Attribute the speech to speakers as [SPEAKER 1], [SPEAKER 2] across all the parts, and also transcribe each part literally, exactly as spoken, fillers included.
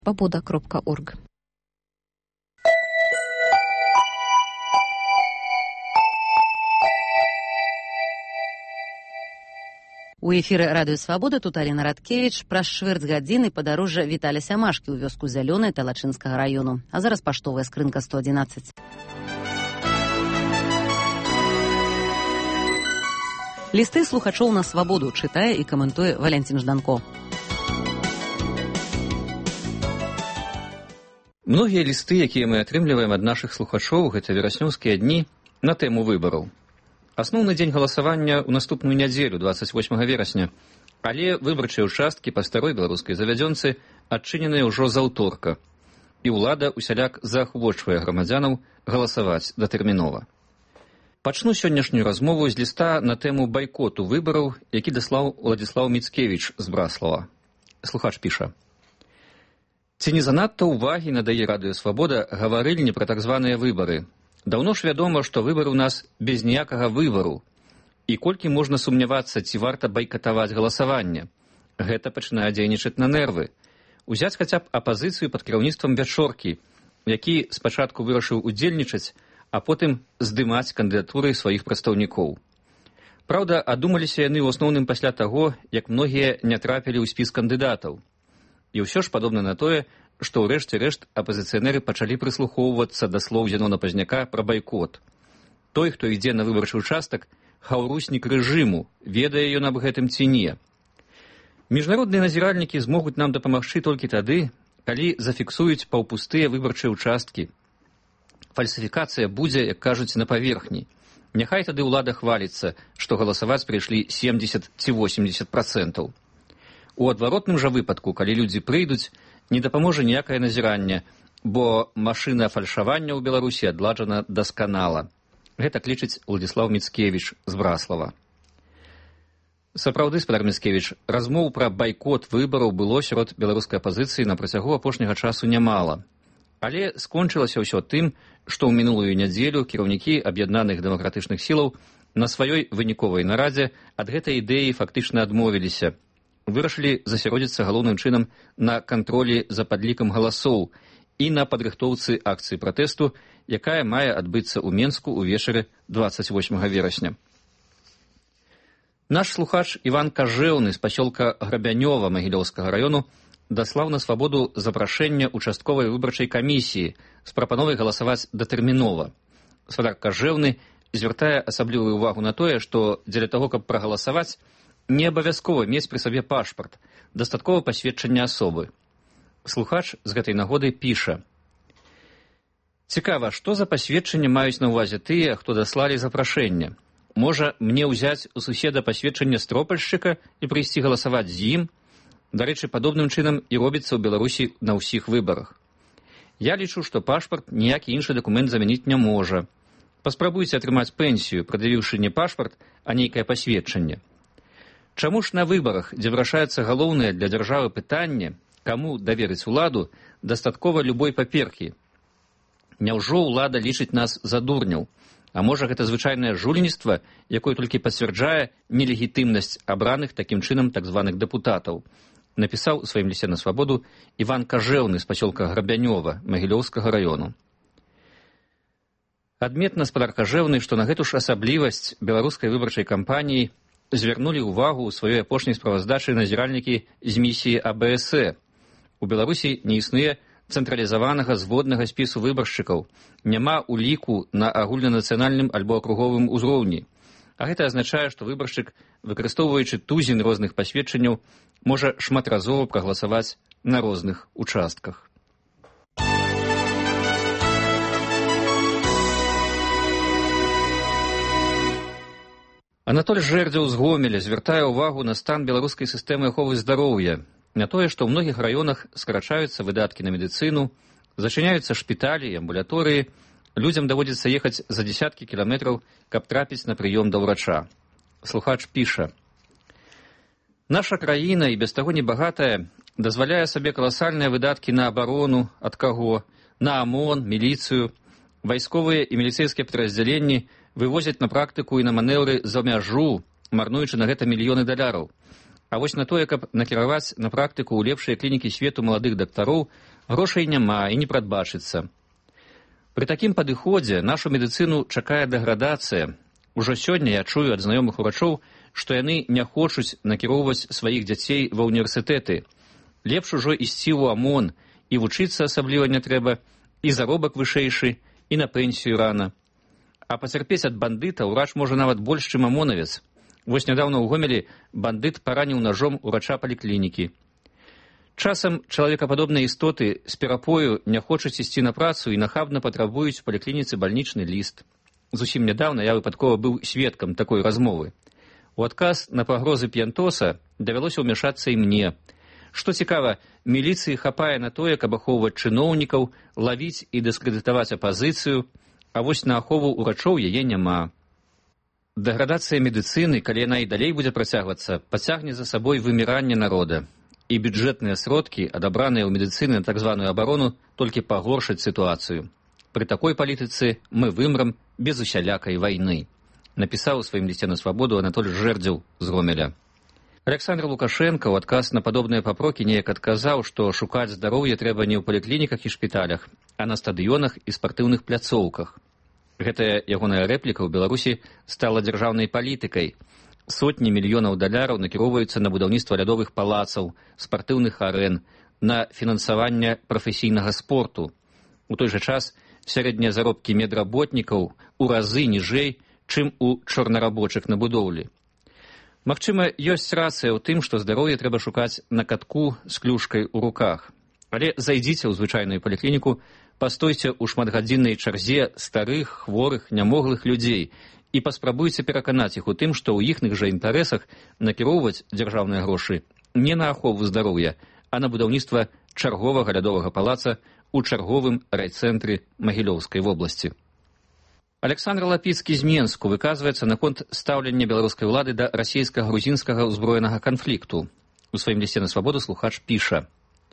[SPEAKER 1] свобода кропка орг.
[SPEAKER 2] У эфіры радыё Свабода, тут Аліна Радкевіч. Праз чвэрць гадзіны падарожжа Віталя Сямашкі ў вёску Зялёнай Талачынскага раёну. А зараз паштовая скрынка сто адзінаццаць. Лісты слухачоў на Свабоду чытае і каментуе Валянцін Жданко.
[SPEAKER 3] Многія лісты, якія мы атрымліваем ад нашых слухачоў, гэта вераснёўскія дні на тэму выбараў. Асноўны дзень галасавання ў наступную нядзелю, дваццаць восьмага верасня, але выбарчыя ўчасткі па старой беларускай завядзёнцы адчыненыя ўжо з аўторка, і ўлада ўсяляк заахвочвае грамадзянаў галасаваць датэрмінова. Пачну сённяшнюю размову з ліста на тэму байкоту выбараў, які даслаў Уладзіслаў Міцкевіч з Браслава. Слухач піша: «Ці не занадта ўвагі надае радыё Свабода гаварыльні пра так званыя выбары? Даўно ж вядома, што выбары ў нас без ніякага выбару. І колькі можна сумнявацца, ці варта байкатаваць галасаванне? Гэта пачынае дзейнічаць на нервы. Узяць хаця б апазіцыю пад кіраўніцтвам Вячоркі, які спачатку вырашыў удзельнічаць, а потым здымаць кандыдатуры сваіх прадстаўнікоў. Праўда, адумаліся яны ў асноўным пасля таго, як многія не трапілі ў спіс кандыдатаў. І ўсё ж падобна на тое, што ў рэшце рэшт апазіцыянеры пачалі прыслухоўвацца да слоў Зенона Пазняка пра байкот. Той, хто ідзе на выбарчы ўчастак, хаўруснік рэжыму, ведае ён аб гэтым ці не. Міжнародныя назіральнікі змогуць нам дапамагчы толькі тады, калі зафіксуюць паўпустыя выбарчыя ўчасткі. Фальсіфікацыя будзе, як кажуць, на паверхні. Няхай тады ўлада хваліцца, што галасаваць прыйшлі семдзесят ці восемдзесят працэнтаў. У адваротным жа выпадку, калі людзі прыйдуць, не дапаможа ніякае назіранне, бо машына фальшавання ў Беларусі адладжана дасканала. Гэта лічыць Уладзіслаў Міцкевіч з Браслава. Сапраўды, спадар Міцкевіч, размоў пра байкот выбараў было сярод беларускай апазіцыі на працягу апошняга часу нямала. Але скончылася ўсё тым, што ў мінулую нядзелю кіраўнікі аб'яднаных дэмакратычных сілаў на сваёй выніковай нарадзе ад гэтай ідэі фактычна адмовіліся. Вырашылі засяродзіцца галоўным чынам на кантролі за падлікам галасоў і на падрыхтоўцы акцыі пратэсту, якая мае адбыцца ў Менску ўвечары дваццаць восьмага верасня. Наш слухач Іван Кажэўны з пасёлка Грабянёва Магілёўскага раёну даслаў на Свабоду запрашэнне участковай выбарчай камісіі з прапановай галасаваць датэрмінова. Спадар Кажэўны звяртае асаблівую ўвагу на тое, што дзеля таго, каб прагаласаваць, не абавязкова мець пры сабе пашпарт, дастаткова пасведчання асобы. Слухач з гэтай нагоды піша: «Цікава, што за пасведчанне маюць на ўвазе тыя, хто даслалі запрашэнне? Можа, мне ўзяць у суседа пасведчанне стропальшчыка і прыйсці галасаваць з ім? Дарэчы, падобным чынам і робіцца ў Беларусі на ўсіх выбарах. Я лічу, што пашпарт ніякі іншы дакумент замяніць не можа. Паспрабуйце атрымаць пенсію, прад'явіўшы не пашпарт, а нейкае пасведчанне. Чаму ж на выбарах, дзе вырашаецца галоўнае для дзяржавы пытанне, каму даверыць уладу, дастаткова любой паперкі? Няўжо ўлада лічыць нас за дурняў? А можа, гэта звычайнае жульніцтва, якое толькі пацвярджае нелегітымнасць абраных такім чынам так званых дэпутатаў? Напісаў у сваім лісце на Свабоду Іван Кажэўны з пасёлка Грабянёва Магілёўскага раёну. Адметна, спадар Кажэўны, што на гэту ж асаблівасць беларускай выбарчай кампаніі звярнулі ўвагу ў сваёй апошняй справаздачы назіральнікі з місіі А Бэ Эс Э. У Беларусі не існуе цэнтралізаванага зводнага спісу выбаршчыкаў, няма уліку на агульнанацыянальным альбо акруговым узроўні. А гэта азначае, што выбаршчык, выкарыстоўваючы тузін розных пасведчанняў, можа шматразова прагаласаваць на розных участках. Анатоль Жэрдзеў з Гомеля звяртае ўвагу на стан беларускай сістэмы аховы здароўя, на тое, што ў многіх раёнах скарачаюцца выдаткі на медыцыну, зачыняюцца шпіталі і амбулаторыі, людзям даводзіцца ехаць за дзесяткі кіламетраў, каб трапіць на прыём да ўрача. Слухач піша: «Наша краіна, і без таго небагатая, дазваляе сабе каласальныя выдаткі на абарону, ад каго, на АМОН, міліцыю. Вайсковыя і міліцэйскія падраздзяленні вывозяць на практыку і на манеўры за мяжу, марнуючы на гэта мільёны даляраў. А вось на тое, каб накіраваць на практыку ў лепшыя клінікі свету маладых дактароў, Грошай няма і не прадбачыцца. Пры такім падыходзе нашу медыцыну чакае дэградацыя. Ужо сёння я чую ад знаёмых урачоў, што яны не хочуць накіроўваць сваіх дзяцей ва ўніверсітэты. Лепш ужо ісці ў АМОН, і вучыцца асабліва не трэба, і заробак вышэйшы, і на пенсію рана. А пацярпець ад бандыта ўрач можа нават больш, чым амонавец. Вось нядаўна ў Гомелі бандыт параніў нажом урача паліклінікі. Часам чалавекападобныя істоты з перапою не хочуць ісці на працу і нахабна патрабуюць у паліклініцы бальнічны ліст. Зусім нядаўна я выпадкова быў сведкам такой размовы. У адказ на пагрозы п'янтоса давялося ўмяшацца і мне. Што цікава, міліцыі хапае на тое, каб ахоўваць чыноўнікаў, лавіць і дыскрэдытаваць апазіцыю, а вось на ахову ўрачоў яе няма. Дэградацыя медыцыны, калі яна і далей будзе працягвацца, пацягне за сабой выміранне народа. І бюджэтныя сродкі, адабраныя ў медыцыны на так званую абарону, толькі пагоршаць сітуацыю. Пры такой палітыцы мы вымрам без усялякай вайны, напісаў у сваім лісце на свабоду Анатоль Жэрдзеў з Гомеля. Александр Лукашенко ў адказ на падобныя папрокі неяк адказаў, што шукаць здароўе трэба не ў паліклініках і шпіталях, а на стадыёнах і спартыўных пляцоўках. Гэтая ягоная рэпліка ў Беларусі стала дзяржаўнай палітыкай. Сотні мільёнаў даляраў накіроўваюцца на будаўніцтва лядовых палацаў, спартыўных арэн, на фінансаванне прафесійнага спорту. У той жа час сярэднія заробкі медработнікаў у разы ніжэй, чым у чорнарабочых на будоўлі. Магчыма, ёсць рацыя ў тым, што здароўе трэба шукаць на катку з клюшкай у руках. Але зайдзіце ў звычайную паліклініку, пастойце ў шматгадзіннай чарзе старых, хворых, нямоглых людзей і паспрабуйце пераканаць іх у тым, што ў іхных жа інтарэсах накіроўваць дзяржаўныя грошы не на ахову здароўя, а на будаўніцтва чарговага лядовага палаца ў чарговым райцэнтры Магілёўскай вобласці. Александр Лапіцкі з Менску выказваецца наконт стаўлення беларускай улады да расійска-грузінскага ўзброенага канфлікту. У сваім лісце на свабоду слухач піша: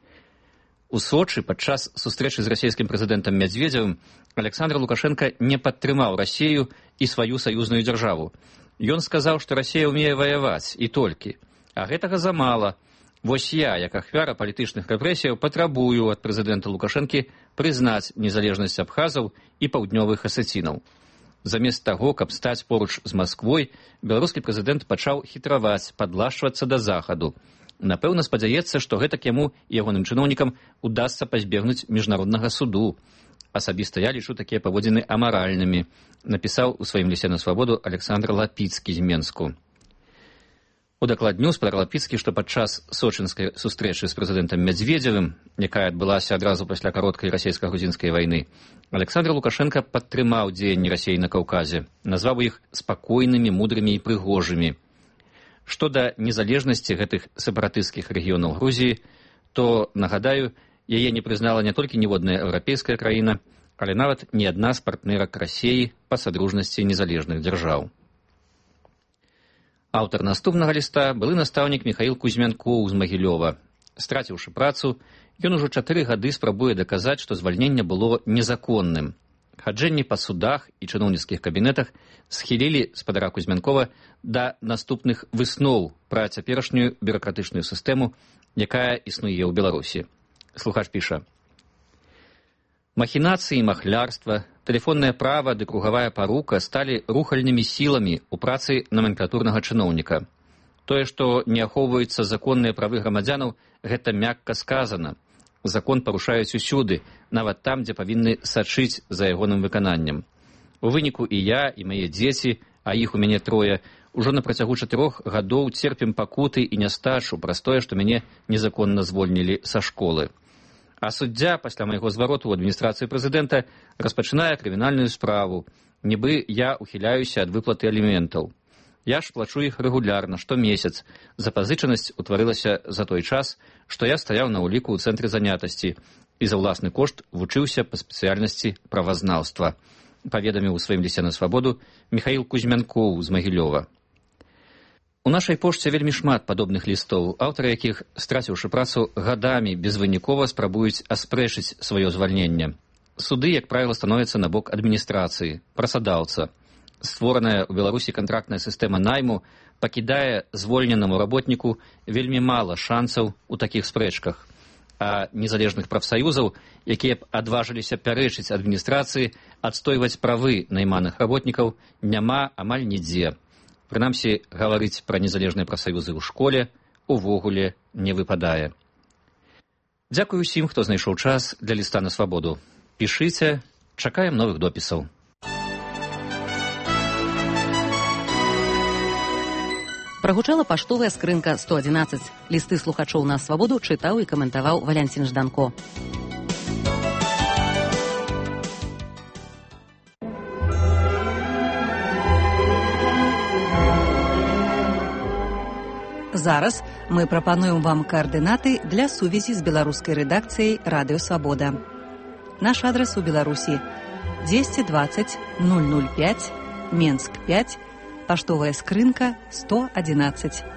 [SPEAKER 3] У Сочы падчас сустрэчы з расійскім прэзідэнтам Мядзведзевым Александр Лукашенко не падтрымаў Расію і сваю саюзную дзяржаву. Ён сказаў, што Расія ўмее ваяваць, і толькі. А гэтага замала. Вось я, як ахвяра палітычных рэпрэсіяў, патрабую ад прэзідэнта Лукашэнкі прызнаць незалежнасць абхазаў і паўднёвых асецінаў. Замест таго, каб стаць поруч з Масквой, беларускі прэзідэнт пачаў хітраваць, падлашчвацца да захаду. Напэўна, спадзяецца, што гэтак яму і ягоным чыноўнікам удасца пазбегнуць міжнароднага суду. Асабіста я лічу такія паводзіны амаральнымі, напісаў у сваім лісце на свабоду Александр Лапіцкі з Менску. Удакладню спадар Лапіцкі, што падчас сочынскай сустрэчы з прэзідэнтам Мядзведзевым, якая адбылася адразу пасля кароткай расійска-грузінскай вайны, Александр Лукашенко падтрымаў дзеянні Расіі на Каўказе, назваў іх спакойнымі, мудрымі і прыгожымі. Што да незалежнасці гэтых сепаратысцкіх рэгіёнаў Грузіі, то, нагадаю, яе не прызнала не толькі ніводная еўрапейская краіна, але нават ні адна з партнерак Расіі па садружнасці незалежных дзяржаў. Аўтар наступнага ліста былы настаўнік Міхаіл Кузьмянкоў з Магілёва. Страціўшы працу, ён ужо чатыры гады спрабуе даказаць, што звальненне было незаконным. Хаджэнні па судах і чыноўніцкіх кабінетах схілілі спадара Кузьмянкова да наступных высноў пра цяперашнюю бюракратычную сістэму, якая існуе ў Беларусі. Слухач піша: Махінацыі, махлярства, тэлефоннае права ды кругавая парука сталі рухальнымі сіламі ў працы номенклатурнага чыноўніка. Тое, што не ахоўваюцца законныя правы грамадзянаў, гэта мякка сказана. Закон парушаюць усюды, нават там, дзе павінны сачыць за ягоным выкананнем. У выніку і я, і мае дзеці, а іх у мяне трое, ужо на працягу чатырох гадоў церпім пакуты і нястачу праз тое, што мяне незаконна звольнілі са школы. А суддзя пасля майго звароту ў адміністрацыі прэзідэнта распачынае крымінальную справу, нібы я ухіляюся ад выплаты аліментаў. Я ж плачу іх рэгулярна, штомесяц. Запазычанасць утварылася за той час, што я стаяў на ўліку ў цэнтры занятасці і за ўласны кошт вучыўся па спецыяльнасці правазнаўства, паведаміў у сваім лісце на свабоду Міхаіл Кузьмянкоў з Магілёва. У нашай пошце вельмі шмат падобных лістоў, аўтары якіх, страціўшы працу, гадамі безвынікова спрабуюць аспрэчыць сваё звальненне. Суды, як правіла, становяцца на бок адміністрацыі, працадаўца. Створаная ў Беларусі кантрактная сістэма найму пакідае звольненаму работніку вельмі мала шансаў у такіх спрэчках. а незалежных прафсаюзаў, якія б адважыліся пярэчыць адміністрацыі, адстойваць правы найманых работнікаў, няма амаль нідзе. Прынамсі, гаварыць пра незалежныя прафсаюзы ў школе увогуле не выпадае. Дзякую ўсім, хто знайшоў час для ліста на свабоду. Пішыце, чакаем новых допісаў.
[SPEAKER 2] Прагучала паштовая скрынка сто адзінаццаць. Лісты слухачоў на свабоду чытаў і каментаваў Валянцін Жданко. Зараз мы прапануем вам каардынаты для сувязі з беларускай рэдакцыяй Радыё Свабода. Наш адрас у Беларусі десять двадцать ноль ноль пять, Менск пять, паштовая скрынка сто адзінаццаць.